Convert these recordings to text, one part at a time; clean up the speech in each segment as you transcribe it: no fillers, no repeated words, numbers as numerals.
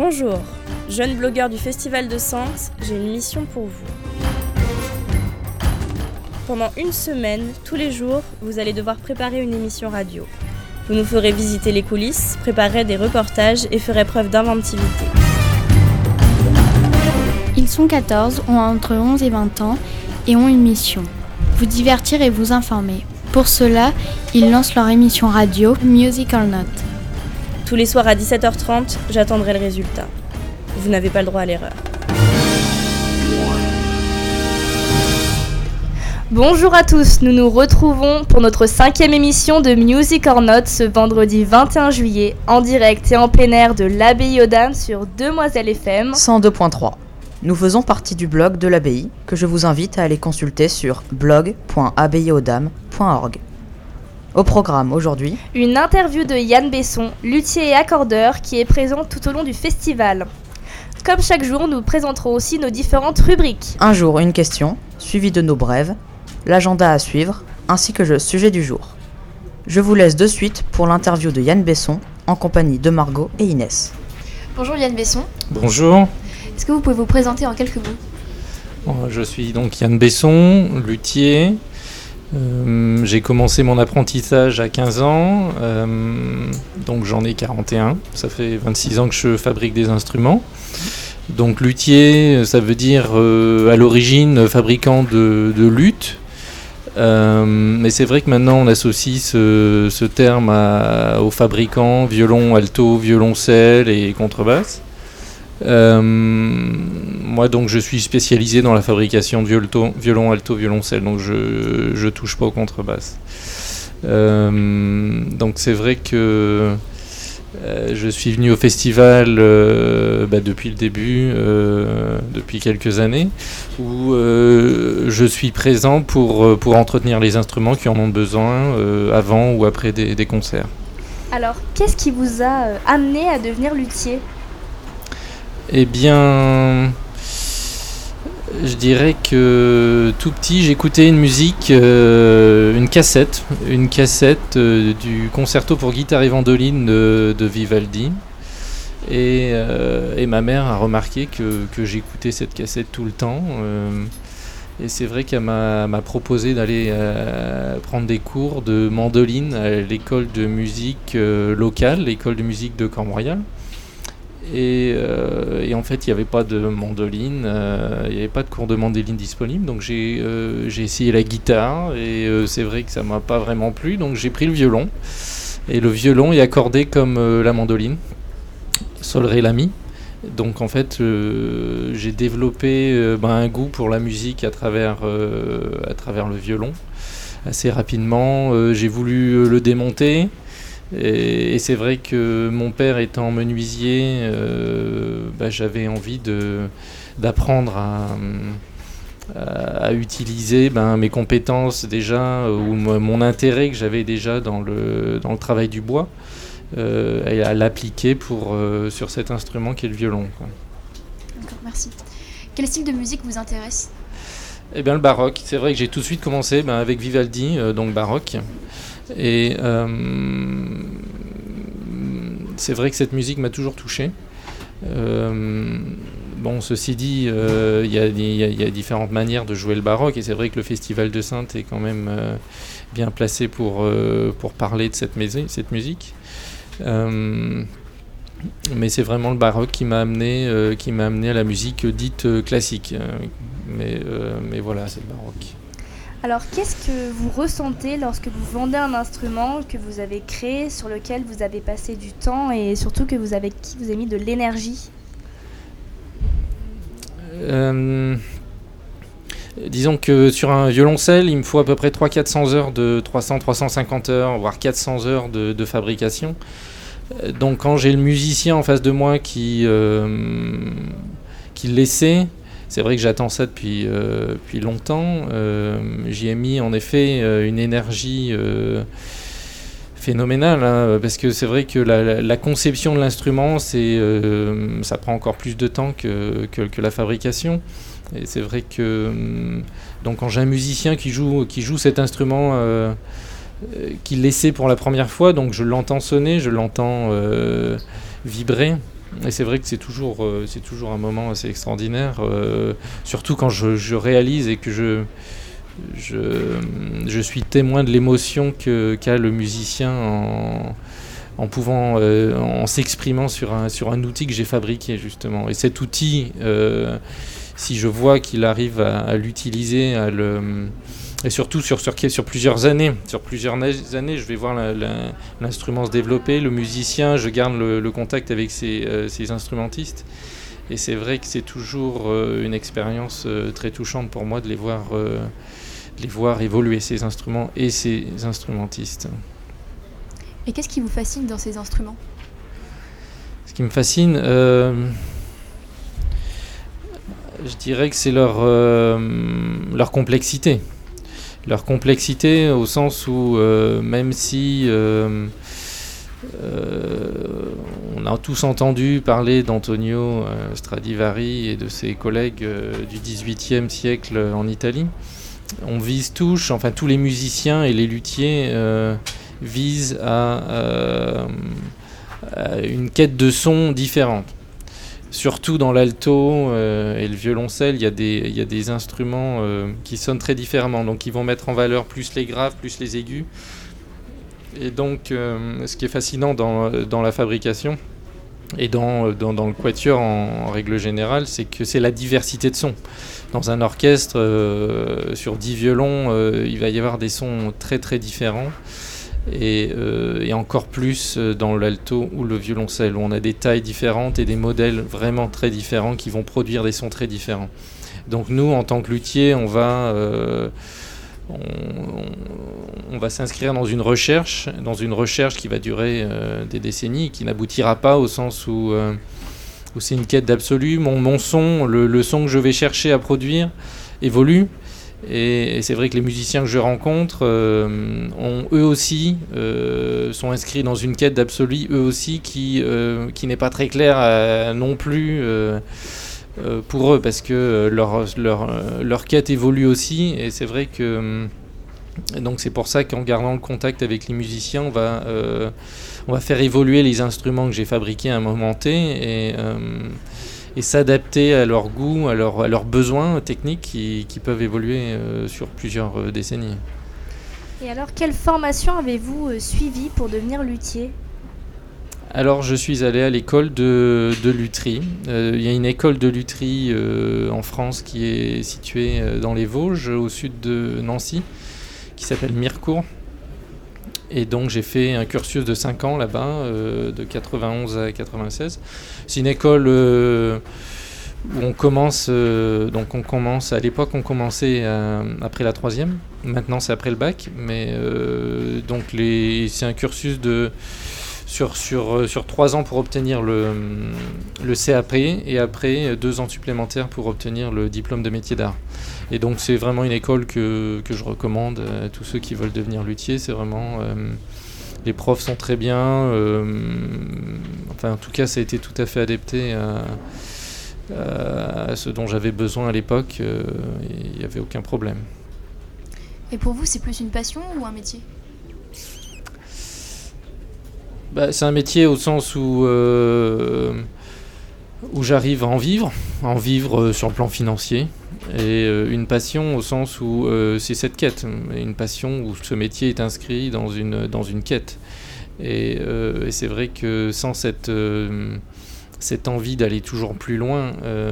Bonjour, jeune blogueur du Festival de Saintes, j'ai une mission pour vous. Pendant une semaine, tous les jours, vous allez devoir préparer une émission radio. Vous nous ferez visiter les coulisses, préparerez des reportages et ferez preuve d'inventivité. Ils sont 14, ont entre 11 et 20 ans et ont une mission, vous divertir et vous informer. Pour cela, ils lancent leur émission radio Music or Not. Tous les soirs à 17h30, j'attendrai le résultat. Vous n'avez pas le droit à l'erreur. Bonjour à tous, nous nous retrouvons pour notre 5e émission de Music or Not ce vendredi 21 juillet, en direct et en plein air de l'Abbaye aux Dames sur Demoiselle FM 102.3. Nous faisons partie du blog de l'Abbaye, que je vous invite à aller consulter sur blog.abbayeauxdames.org. Au programme aujourd'hui, une interview de Yann Besson, luthier et accordeur, qui est présent tout au long du festival. Comme chaque jour, nous présenterons aussi nos différentes rubriques. un jour une question, suivie de nos brèves, l'agenda à suivre, ainsi que le sujet du jour. Je vous laisse de suite pour l'interview de Yann Besson, en compagnie de Margot et Inès. Bonjour Yann Besson. Bonjour. Est-ce que vous pouvez vous présenter en quelques mots ? Je suis donc Yann Besson, luthier. J'ai commencé mon apprentissage à 15 ans, donc j'en ai 41. Ça fait 26 ans que je fabrique des instruments. Donc luthier, ça veut dire à l'origine fabricant de luth. Mais c'est vrai que maintenant on associe ce terme aux fabricants violon, alto, violoncelle et contrebasse. Moi donc je suis spécialisé dans la fabrication de violon, alto, violoncelle, donc je touche pas aux contrebasses. Donc c'est vrai que je suis venu au festival depuis le début, depuis quelques années, où je suis présent pour entretenir les instruments qui en ont besoin avant ou après des concerts. Alors, qu'est-ce qui vous a amené à devenir luthier ? Eh bien, je dirais que tout petit, j'écoutais une musique, une cassette du concerto pour guitare et mandoline de Vivaldi. Et ma mère a remarqué que j'écoutais cette cassette tout le temps. Et c'est vrai qu'elle m'a proposé d'aller prendre des cours de mandoline à l'école de musique locale, l'école de musique de Cormeroyal. Et en fait, il n'y avait pas de mandoline, il n'y avait pas de cours de mandoline disponible, donc j'ai essayé la guitare et c'est vrai que ça ne m'a pas vraiment plu, donc j'ai pris le violon. Et le violon est accordé comme la mandoline, sol, ré, la, mi. Donc en fait, j'ai développé un goût pour la musique à travers le violon. Assez rapidement, j'ai voulu le démonter. Et c'est vrai que mon père étant menuisier, j'avais envie d'apprendre à utiliser mes compétences déjà, ou mon intérêt que j'avais déjà dans le travail du bois, et à l'appliquer sur cet instrument qui est le violon, quoi. D'accord, merci. Quel style de musique vous intéresse ? Eh bien le baroque, c'est vrai que j'ai tout de suite commencé avec Vivaldi, donc baroque. Et c'est vrai que cette musique m'a toujours touché. Ceci dit, il y a différentes manières de jouer le baroque, et c'est vrai que le Festival de Saintes est quand même bien placé pour parler de cette musique. Mais c'est vraiment le baroque qui m'a amené à la musique dite classique. Mais voilà, c'est le baroque. Alors, qu'est-ce que vous ressentez lorsque vous vendez un instrument que vous avez créé, sur lequel vous avez passé du temps et surtout qui vous avez mis de l'énergie ? Disons que sur un violoncelle, il me faut à peu près 300-400 heures de 300-350 heures, voire 400 heures de fabrication. Donc quand j'ai le musicien en face de moi qui l'essaie, c'est vrai que j'attends ça depuis longtemps. J'y ai mis en effet une énergie phénoménale, parce que c'est vrai que la conception de l'instrument, ça prend encore plus de temps que la fabrication. Et c'est vrai que donc quand j'ai un musicien qui joue cet instrument, qui l'essaie pour la première fois, donc je l'entends sonner, je l'entends vibrer. Et c'est vrai que c'est toujours un moment assez extraordinaire, surtout quand je réalise et que je suis témoin de l'émotion qu'a le musicien en s'exprimant sur un outil que j'ai fabriqué justement. Et cet outil, si je vois qu'il arrive à l'utiliser, et surtout sur plusieurs années, je vais voir l'instrument se développer, le musicien, je garde le contact avec ses instrumentistes. Et c'est vrai que c'est toujours une expérience très touchante pour moi de les voir évoluer, ces instruments et ces instrumentistes. Et qu'est-ce qui vous fascine dans ces instruments ? Ce qui me fascine, je dirais que c'est leur complexité. Leur complexité au sens où, même si on a tous entendu parler d'Antonio Stradivari et de ses collègues du XVIIIe siècle en Italie, on vise tous les musiciens et les luthiers visent à une quête de son différente. Surtout dans l'alto et le violoncelle, il y a des instruments qui sonnent très différemment. Donc ils vont mettre en valeur plus les graves, plus les aigus. Et donc ce qui est fascinant dans la fabrication et dans le quatuor en règle générale, c'est que c'est la diversité de sons. Dans un orchestre, sur 10 violons, il va y avoir des sons très très différents. Et encore plus dans l'alto ou le violoncelle, où on a des tailles différentes et des modèles vraiment très différents qui vont produire des sons très différents. Donc nous, en tant que luthier, on va s'inscrire dans une recherche qui va durer des décennies, qui n'aboutira pas au sens où c'est une quête d'absolu. Mon son, le son que je vais chercher à produire évolue. Et c'est vrai que les musiciens que je rencontre eux aussi sont inscrits dans une quête d'absolu, eux aussi, qui n'est pas très claire non plus pour eux, parce que leur quête évolue aussi. Et c'est vrai que donc c'est pour ça qu'en gardant le contact avec les musiciens, on va faire évoluer les instruments que j'ai fabriqués à un moment T et s'adapter à leur goût, à leurs besoins techniques qui peuvent évoluer sur plusieurs décennies. Et alors, quelle formation avez-vous suivie pour devenir luthier ? Alors, je suis allé à l'école de lutherie. Il y a une école de lutherie en France qui est située dans les Vosges, au sud de Nancy, qui s'appelle Mirecourt. Et donc j'ai fait un cursus de 5 ans là-bas, de 91 à 96. C'est une école où on commence, à l'époque on commençait après la 3e, maintenant c'est après le bac, mais c'est un cursus sur 3 ans pour obtenir le CAP et après 2 ans supplémentaires pour obtenir le diplôme de métier d'art. Et donc c'est vraiment une école que je recommande à tous ceux qui veulent devenir luthier. C'est vraiment les profs sont très bien. En tout cas ça a été tout à fait adapté à ce dont j'avais besoin à l'époque. Il n'y avait aucun problème. Et pour vous, c'est plus une passion ou un métier ? C'est un métier au sens où j'arrive à en vivre sur le plan financier, et une passion au sens où c'est cette quête, une passion où ce métier est inscrit dans une quête. Et c'est vrai que sans cette envie d'aller toujours plus loin,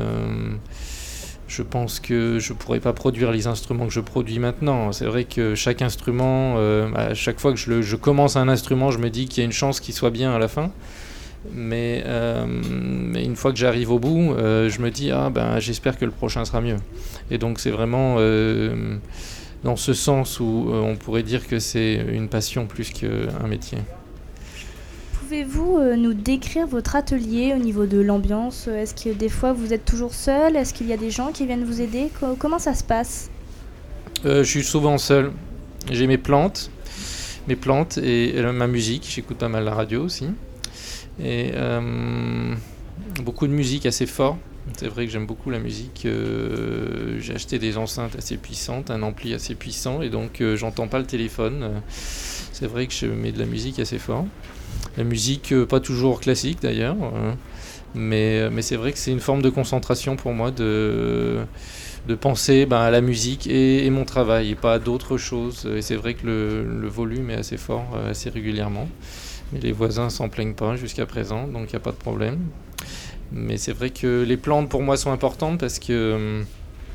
je pense que je ne pourrais pas produire les instruments que je produis maintenant. C'est vrai que chaque instrument, à chaque fois que je commence un instrument, je me dis qu'il y a une chance qu'il soit bien à la fin. Mais une fois que j'arrive au bout, je me dis j'espère que le prochain sera mieux. Et donc c'est vraiment dans ce sens où on pourrait dire que c'est une passion plus qu'un métier. Pouvez-vous nous décrire votre atelier au niveau de l'ambiance ? Est-ce que des fois vous êtes toujours seul ? Est-ce qu'il y a des gens qui viennent vous aider ? Comment ça se passe ? Je suis souvent seul. J'ai mes plantes et ma musique. J'écoute pas mal la radio aussi. Et beaucoup de musique assez fort. C'est vrai que j'aime beaucoup la musique. J'ai acheté des enceintes assez puissantes, un ampli assez puissant, et donc j'entends pas le téléphone. C'est vrai que je mets de la musique assez fort. La musique pas toujours classique d'ailleurs, Mais c'est vrai que c'est une forme de concentration pour moi de penser à la musique et mon travail et pas à d'autres choses. Et c'est vrai que le volume est assez fort, assez régulièrement. Mais les voisins s'en plaignent pas jusqu'à présent, donc il n'y a pas de problème. Mais c'est vrai que les plantes pour moi sont importantes parce que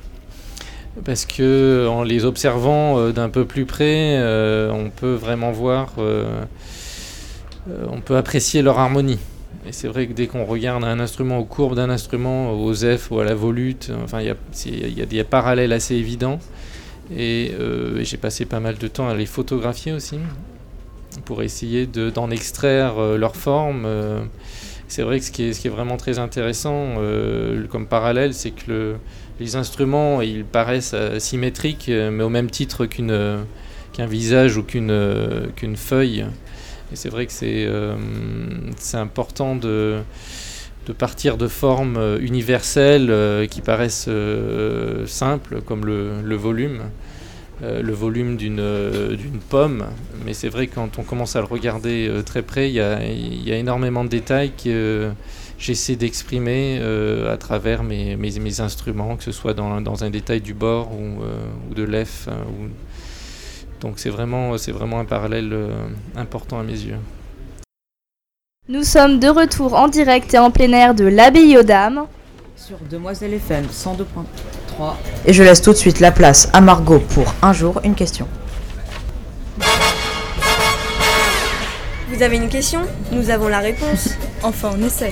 en les observant d'un peu plus près, on peut vraiment voir, on peut apprécier leur harmonie. Et c'est vrai que dès qu'on regarde un instrument aux courbes d'un instrument, au Zef ou à la volute, enfin il y a des parallèles assez évidents. Et j'ai passé pas mal de temps à les photographier aussi, pour essayer d'en extraire leur forme. C'est vrai que ce qui est vraiment très intéressant comme parallèle, c'est que les instruments, ils paraissent symétriques, mais au même titre qu'un visage ou qu'une feuille. Et c'est vrai que c'est important de partir de formes universelles qui paraissent simples, comme le volume. Le volume d'une pomme, mais c'est vrai que quand on commence à le regarder très près, il y a énormément de détails que j'essaie d'exprimer à travers mes instruments, que ce soit dans un détail du bord ou de l'F. Donc c'est vraiment un parallèle important à mes yeux. Nous sommes de retour en direct et en plein air de l'Abbaye aux Dames. Sur Demoiselle FM 102.3. Et je laisse tout de suite la place à Margot pour un jour, une question. Vous avez une question ? Nous avons la réponse. Enfin, on essaye.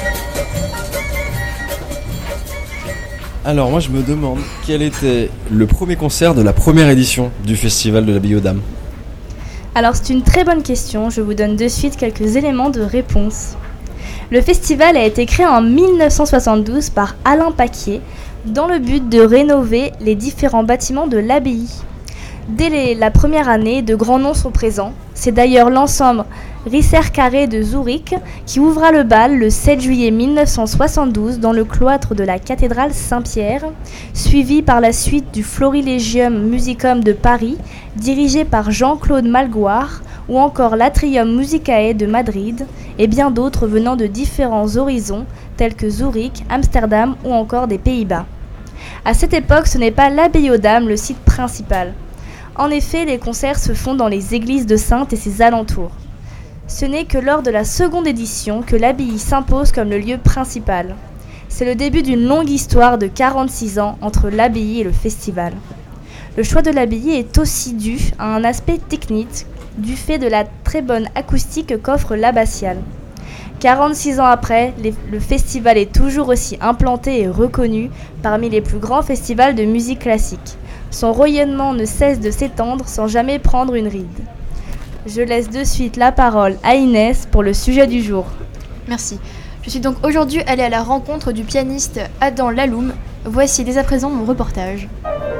Alors moi je me demande quel était le premier concert de la première édition du festival de l'Abbaye aux Dames. Alors c'est une très bonne question, je vous donne de suite quelques éléments de réponse. Le festival a été créé en 1972 par Alain Paquier dans le but de rénover les différents bâtiments de l'abbaye. Dès la première année, de grands noms sont présents. C'est d'ailleurs l'ensemble Risser-Carré de Zurich qui ouvra le bal le 7 juillet 1972 dans le cloître de la cathédrale Saint-Pierre, suivi par la suite du Florilegium Musicum de Paris, dirigé par Jean-Claude Malgoire, ou encore l'Atrium Musicae de Madrid, et bien d'autres venant de différents horizons, tels que Zurich, Amsterdam ou encore des Pays-Bas. À cette époque, ce n'est pas l'Abbaye aux Dames le site principal. En effet, les concerts se font dans les églises de Saintes et ses alentours. Ce n'est que lors de la seconde édition que l'abbaye s'impose comme le lieu principal. C'est le début d'une longue histoire de 46 ans entre l'abbaye et le festival. Le choix de l'abbaye est aussi dû à un aspect technique, du fait de la très bonne acoustique qu'offre l'abbatiale. 46 ans après, le festival est toujours aussi implanté et reconnu parmi les plus grands festivals de musique classique. Son rayonnement ne cesse de s'étendre sans jamais prendre une ride. Je laisse de suite la parole à Inès pour le sujet du jour. Merci. Je suis donc aujourd'hui allée à la rencontre du pianiste Adam Laloum. Voici dès à présent mon reportage.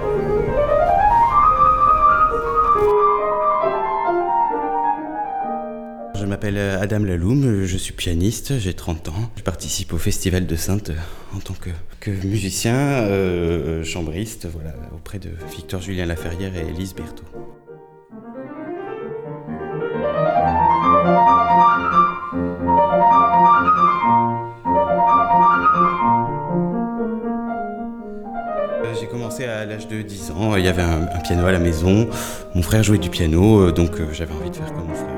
Je m'appelle Adam Laloum, je suis pianiste, j'ai 30 ans. Je participe au Festival de Saintes en tant que musicien, chambriste, voilà, auprès de Victor-Julien Laferrière et Élise Berthaud. J'ai commencé à l'âge de 10 ans, il y avait un piano à la maison, mon frère jouait du piano, donc j'avais envie de faire comme mon frère.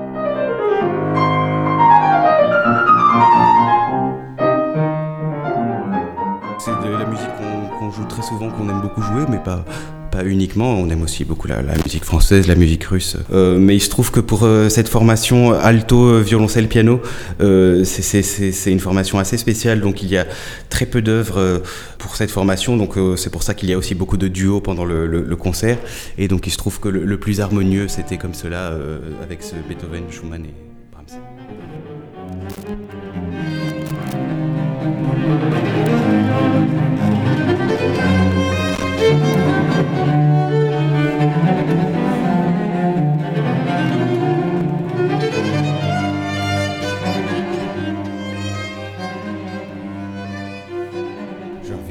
C'est de la musique qu'on joue très souvent, qu'on aime beaucoup jouer, mais pas uniquement. On aime aussi beaucoup la musique française, la musique russe. Mais il se trouve que pour cette formation alto, violoncelle, piano, c'est une formation assez spéciale. Donc il y a très peu d'œuvres pour cette formation. Donc c'est pour ça qu'il y a aussi beaucoup de duos pendant le concert. Et donc il se trouve que le plus harmonieux, c'était comme cela, avec ce Beethoven, Schumann et Brahms.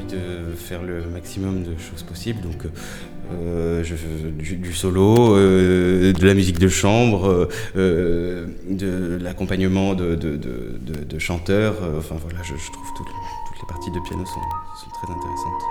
envie de faire le maximum de choses possibles, donc du solo, de la musique de chambre, de l'accompagnement de chanteurs, enfin voilà, je trouve toutes les parties de piano sont très intéressantes.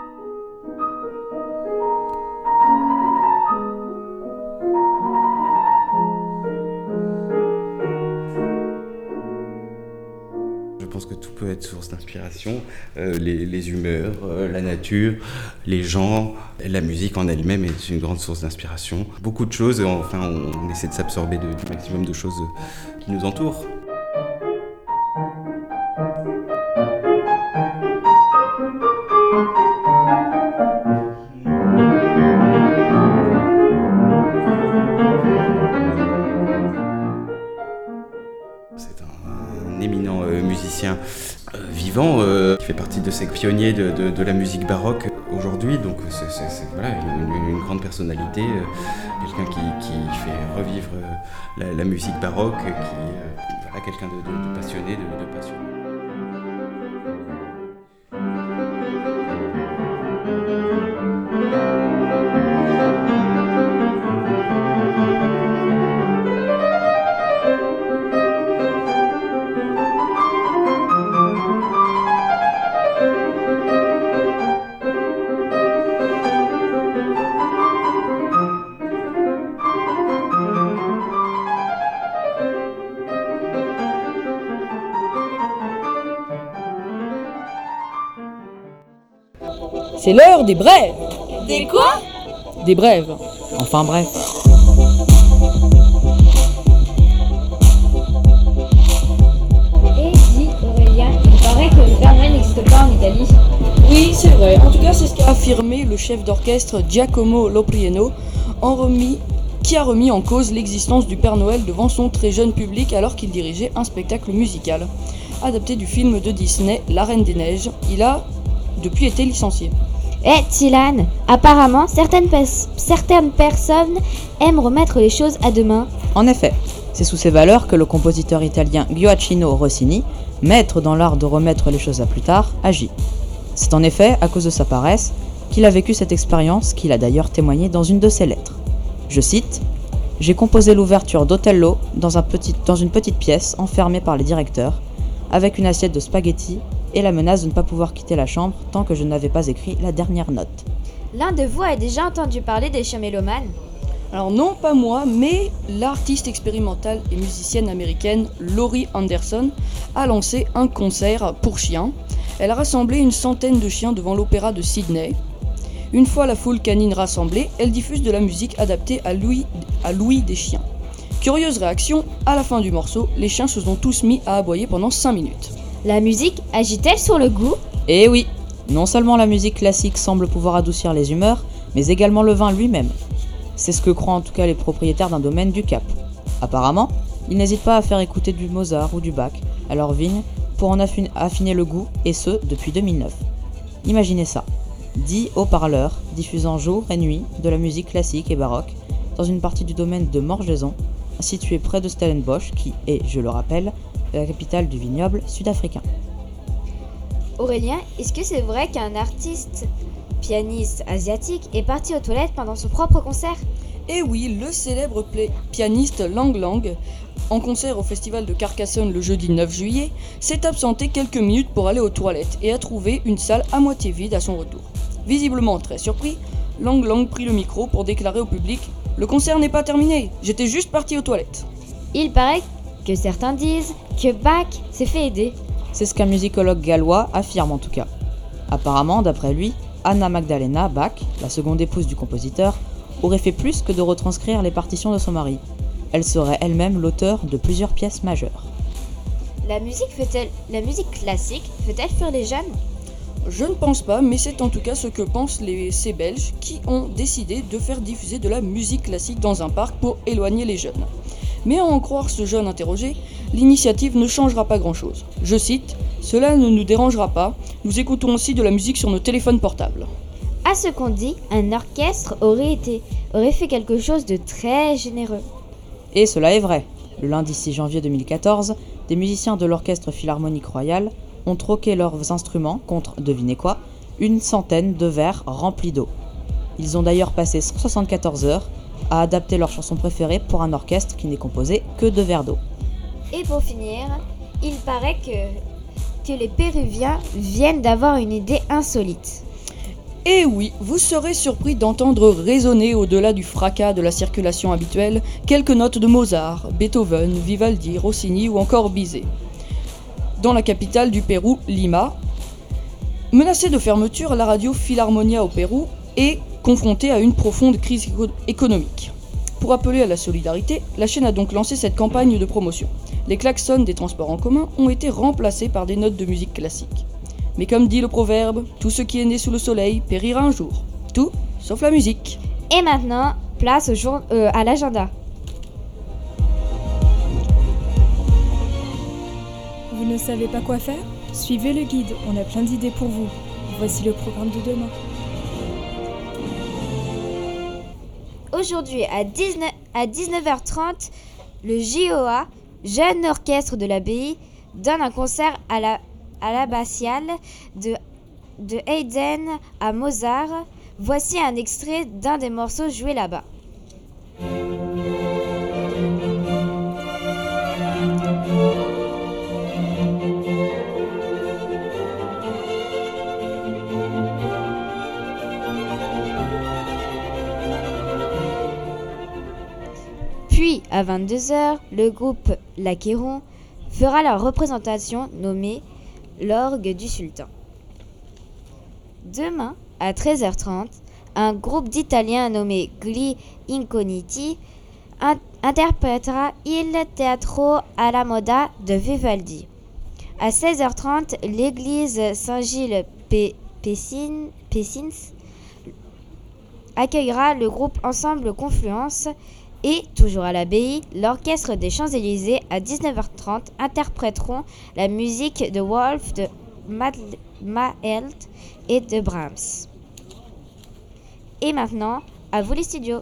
Je pense que tout peut être source d'inspiration, les humeurs, la nature, les gens, la musique en elle-même est une grande source d'inspiration. Beaucoup de choses, enfin on essaie de s'absorber du maximum de choses qui nous entourent. C'est un éminent musicien vivant qui fait partie de ces pionniers de la musique baroque aujourd'hui, donc c'est voilà, une grande personnalité, quelqu'un qui fait revivre la musique baroque, voilà, quelqu'un de passionné, de passionné. C'est l'heure des brèves. Des quoi? Des brèves. Enfin bref. Et dit Aurélien, il paraît que le Père Noël n'existe pas en Italie. Oui, c'est vrai. En tout cas, c'est ce qu'a affirmé le chef d'orchestre Giacomo Loprieno, qui a remis en cause l'existence du Père Noël devant son très jeune public alors qu'il dirigeait un spectacle musical adapté du film de Disney La Reine des Neiges. Il a depuis été licencié. Tilan, apparemment, certaines personnes aiment remettre les choses à demain. En effet, c'est sous ces valeurs que le compositeur italien Gioacchino Rossini, maître dans l'art de remettre les choses à plus tard, agit. C'est en effet à cause de sa paresse qu'il a vécu cette expérience, qu'il a d'ailleurs témoigné dans une de ses lettres. Je cite : « J'ai composé l'ouverture d'Othello dans une petite pièce enfermée par les directeurs, avec une assiette de spaghettis et la menace de ne pas pouvoir quitter la chambre tant que je n'avais pas écrit la dernière note. » L'un de vous a déjà entendu parler des chiens mélomanes ? Alors non, pas moi, mais l'artiste expérimentale et musicienne américaine Laurie Anderson a lancé un concert pour chiens. Elle a rassemblé une centaine de chiens devant l'opéra de Sydney. Une fois la foule canine rassemblée, elle diffuse de la musique adaptée à l'ouïe des chiens. Curieuse réaction, à la fin du morceau, les chiens se sont tous mis à aboyer pendant 5 minutes. La musique agit-elle sur le goût ? Eh oui, non seulement la musique classique semble pouvoir adoucir les humeurs, mais également le vin lui-même. C'est ce que croient en tout cas les propriétaires d'un domaine du Cap. Apparemment, ils n'hésitent pas à faire écouter du Mozart ou du Bach à leurs vignes pour en affiner le goût, et ce, depuis 2009. Imaginez ça, 10 haut-parleurs diffusant jour et nuit de la musique classique et baroque dans une partie du domaine de Morgeson, située près de Stellenbosch, qui est, je le rappelle, la capitale du vignoble sud-africain. Aurélien, est-ce que c'est vrai qu'un artiste pianiste asiatique est parti aux toilettes pendant son propre concert ? Eh oui, le célèbre pianiste Lang Lang, en concert au festival de Carcassonne le jeudi 9 juillet, s'est absenté quelques minutes pour aller aux toilettes et a trouvé une salle à moitié vide à son retour. Visiblement très surpris, Lang Lang prit le micro pour déclarer au public « Le concert n'est pas terminé, j'étais juste parti aux toilettes ». Il paraît que certains disent que Bach s'est fait aider. C'est ce qu'un musicologue gallois affirme en tout cas. Apparemment, d'après lui, Anna Magdalena Bach, la seconde épouse du compositeur, aurait fait plus que de retranscrire les partitions de son mari. Elle serait elle-même l'auteur de plusieurs pièces majeures. La musique classique fait-elle fuir les jeunes ? Je ne pense pas, mais c'est en tout cas ce que pensent ces Belges qui ont décidé de faire diffuser de la musique classique dans un parc pour éloigner les jeunes. Mais à en croire ce jeune interrogé, l'initiative ne changera pas grand-chose. Je cite : « Cela ne nous dérangera pas, nous écoutons aussi de la musique sur nos téléphones portables. » À ce qu'on dit, un orchestre aurait fait quelque chose de très généreux. Et cela est vrai. Le lundi 6 janvier 2014, des musiciens de l'Orchestre Philharmonique Royal ont troqué leurs instruments contre, devinez quoi, une centaine de verres remplis d'eau. Ils ont d'ailleurs passé 174 heures à adapter leur chanson préférée pour un orchestre qui n'est composé que de verres d'eau. Et pour finir, il paraît que les Péruviens viennent d'avoir une idée insolite. Et oui, vous serez surpris d'entendre résonner au-delà du fracas de la circulation habituelle quelques notes de Mozart, Beethoven, Vivaldi, Rossini ou encore Bizet. Dans la capitale du Pérou, Lima, menacée de fermeture, la radio Philharmonia au Pérou est confrontée à une profonde crise économique. Pour appeler à la solidarité, la chaîne a donc lancé cette campagne de promotion. Les klaxons des transports en commun ont été remplacés par des notes de musique classique. Mais comme dit le proverbe, tout ce qui est né sous le soleil périra un jour. Tout, sauf la musique. Et maintenant, place à l'agenda. Vous ne savez pas quoi faire ? Suivez le guide, on a plein d'idées pour vous. Voici le programme de demain. Aujourd'hui à 19h30, le JOA, Jeune Orchestre de l'Abbaye, donne un concert à l'abbatiale de Haydn à Mozart. Voici un extrait d'un des morceaux joués là-bas. Puis, à 22h, le groupe L'Achéron fera leur représentation nommée L'Orgue du Sultan. Demain, à 13h30, un groupe d'Italiens nommé Gli Incogniti interprétera Il Teatro alla Moda de Vivaldi. À 16h30, l'église Saint-Gilles-Pessins accueillera le groupe Ensemble Confluence. Et, toujours à l'abbaye, l'orchestre des Champs-Élysées à 19h30 interpréteront la musique de Wolf, de Mahler et de Brahms. Et maintenant, à vous les studios.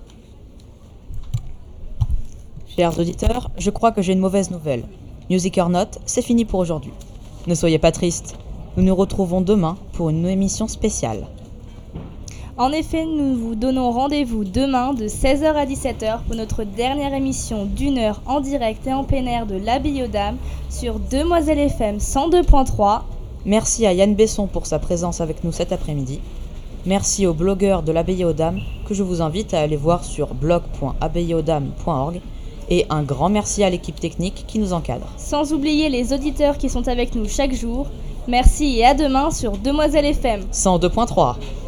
Chers auditeurs, je crois que j'ai une mauvaise nouvelle. Music or Not, c'est fini pour aujourd'hui. Ne soyez pas tristes, nous nous retrouvons demain pour une émission spéciale. En effet, nous vous donnons rendez-vous demain de 16h à 17h pour notre dernière émission d'une heure en direct et en plein air de l'Abbaye aux Dames sur Demoiselle FM 102.3. Merci à Yann Besson pour sa présence avec nous cet après-midi. Merci aux blogueurs de l'Abbaye aux Dames que je vous invite à aller voir sur blog.abbayeauxdames.org. Et un grand merci à l'équipe technique qui nous encadre. Sans oublier les auditeurs qui sont avec nous chaque jour. Merci et à demain sur Demoiselle FM 102.3.